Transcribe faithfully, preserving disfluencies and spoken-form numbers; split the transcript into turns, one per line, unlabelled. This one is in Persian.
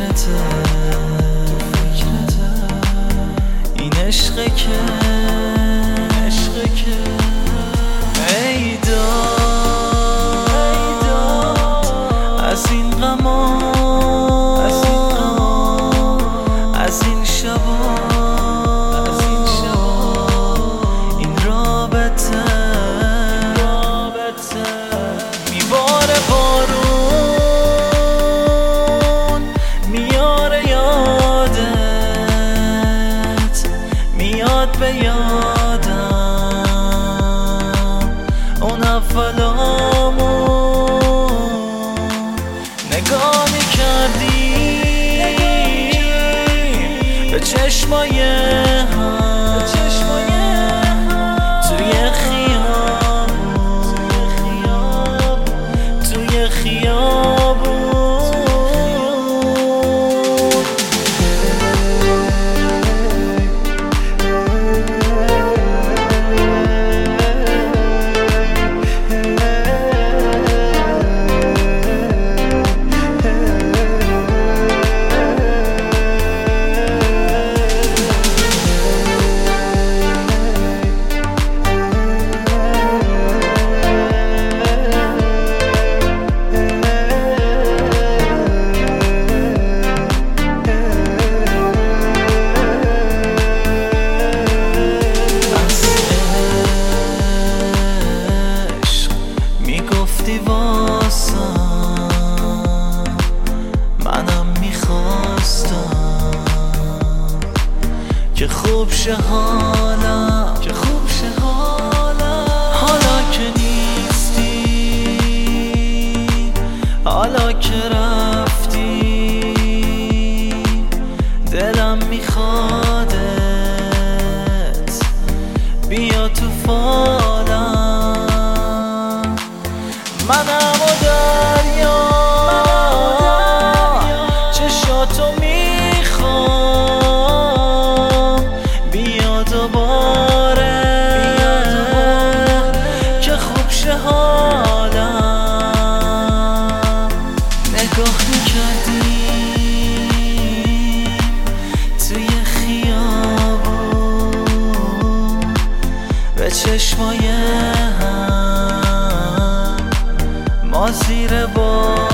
فکرته این عشقه که عشقه که ای داد از این غما از این غما از این شبا از این شبا این رابطه رابطه میباره بارون میاره یادت میاد به یادم اون اولامون نگاه میکردی به چشمای هم توی خیابون توی خیابون گفتی واسم منم میخواستم که خوب شه حالم که خوب شه حالم حالا که نیستی حالا که رفتی دلم میخوادت بیا تو فالم منم و دریا چشاتو میخوام بیا دوباره که خوب شه حالم نگاه میکردیم توی خیابون به چشمای هم ما زیر بار